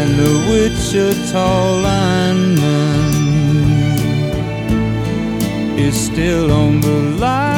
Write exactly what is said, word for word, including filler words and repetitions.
and the Wichita lineman is still on the line.